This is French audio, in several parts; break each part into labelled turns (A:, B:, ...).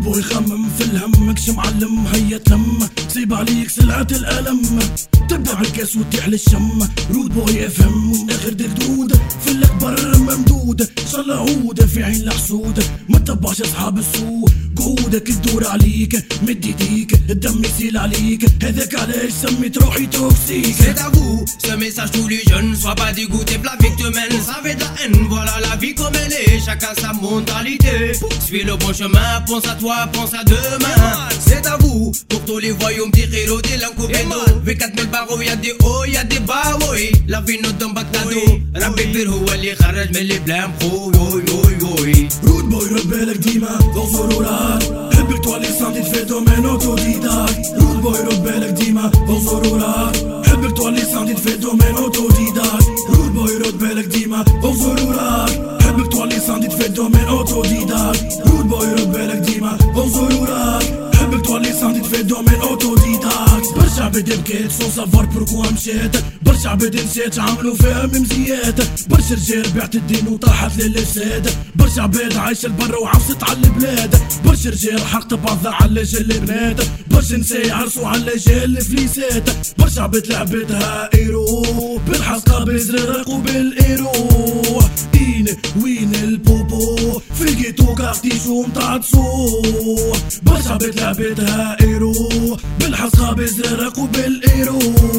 A: رود بوي خمم في الهم ماكش معلم هيا تلم صيب عليك سلعة الألم تبدأ بالكاس وتطيح للشم رود بوي يفهم آخر دكدود في الأكبر ممدود شالله عود في عين الحسود ما تتبعش أصحاب السوء قعودك تدور عليك مد يديك الدم يسيل عليك هذاك علاش سميت روحي توكسيك.
B: C'est à vous, ce message tous les jeunes. Sois pas dégoûté de la vie que tu mènes. Ça fait de la haine, voilà la vie comme elle est. Chacun sa mentalité. Suis le bon chemin, pense à toi, pense à demain. C'est à vous, pour tous les voyous, petits héros, des langues V4000 barreaux, y'a des hauts, y'a des bas, oui. La vie nous donne pas cadeau. Rabbi bir هو اللي خرج من اللي بلام خو وي وي وي.
A: رود بوي رد بالك ديما فوق وراك حبك تولي ساندي في دومين اوتوديداك. رود بوي رد بالك ديما فوق وراك حبك تولي ساندي في دومين اوتوديداك. رود بوي رد بالك ديما فوق وراك حبك تولي ساندي في دومين اوتوديداك. رود بوي رد بالك ديما فوق وراك حبك تولي ساندي في دومين اوتوديداك. برشا عباد بكات سون سافوار بوركوا مشات برشا عباد نسات عملوا فيها ممزيات برشا رجال بعت الدين وطاحت للفساد برشا عباد عايشه لبرا وعفست على البلاد برشا رجال حقت بعضها على جل البنات برشا نساء عرسوا على جل الفليسات برشا عباد لعبتها ايرو بالحلقه بزرق وبالايرو. وين البوبو في الجيتو كارتيشو متاع تصو برشا عباد لعبتها ايرو بالحلقه بزرق وبالايرو.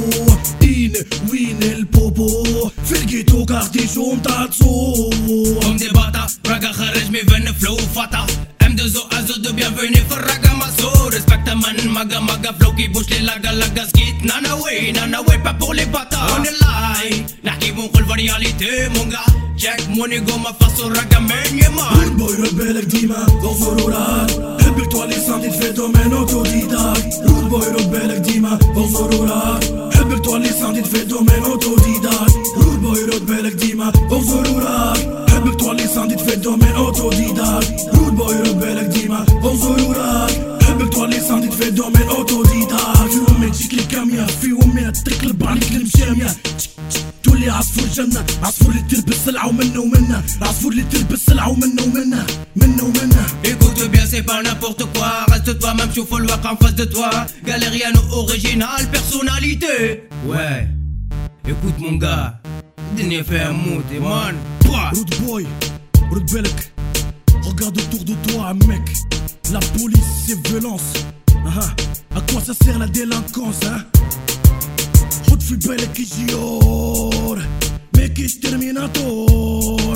A: وين البوبو في الجيتو كارتيشو متاع تصو
B: Comme des bâtards, raga خرج مي فن فلو فتا M2O Azo de bienvenue في الراجا ماسو Respecte man maga maga flow qui bouge les laga laga skit Nana way pas pour les bâtards. On est live نحكي ونقول فارياليتي mon gars. Check money go ما فاسو راجا من يمان.
A: رود بوي رد بالك ديما فوق وراك حبك تولي ساندي في دومين اوتوديداك. رود بوي رد بالك ديما فوق وراك حبك تولي ساندي في دومين اوتوديداك. رود بوي رد بالك ديما فوق وراك حبك تولي ساندي في دومين اوتوديداك. رود بوي رد بالك ديما فوق وراك حبك تولي ساندي في دومين اوتوديداك. في امي تجيك لي كامية في امي تقلب عليك المشامية تولي عصفور جنة عصفور اللي تلبس سلعة ومنه ومنه عصفور اللي تلبس سلعة ومنه ومنه منه ومنه.
B: Écoute bien c'est pas n'importe quoi. Reste toi-même tu faut le voir en face de toi. Galériano original personnalité. Ouais écoute mon gars الدنيا فيها موت يا مان.
A: رود بوي رد بالك regarde autour de toi mec. La police c'est violence. À quoi ça sert la délinquance hein? خد في بالك يجيور ماكيش ترميناتور.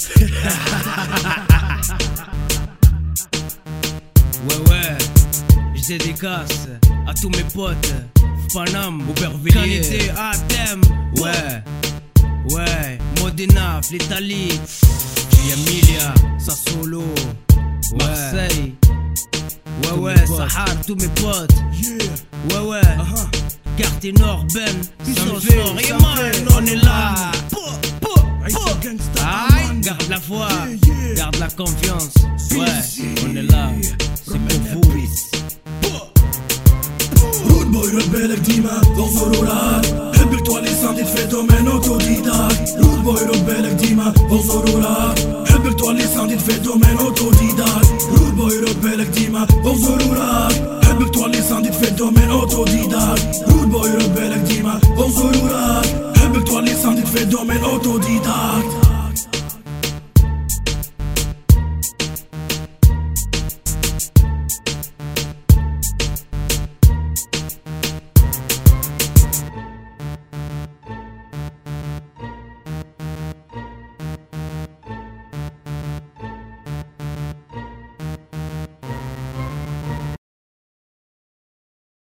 B: Ouais je dédicace à tous mes potes Panam, Aubervilliers, qualité à thème. Ouais Modena, l'Italie, Emilia, Sassuolo, Marseille. Ouais Sahar, tous mes potes. Ouais quartier Nord, Ben, on est là. Garde la foi, garde la confiance. Ouais, on est là, c'est pour vous.
A: رود بوي رد بالك ديما فوق وراك حبك تولي ساندي في دومين اوتوديداك. رود بوي رد بالك ديما فوق وراك حبك تولي ساندي في دومين اوتوديداك. رود بوي رد بالك ديما فوق وراك حبك تولي ساندي في دومين اوتوديداك. رود بوي رد بالك ديما فوق وراك حبك تولي ساندي في دومين اوتوديداك.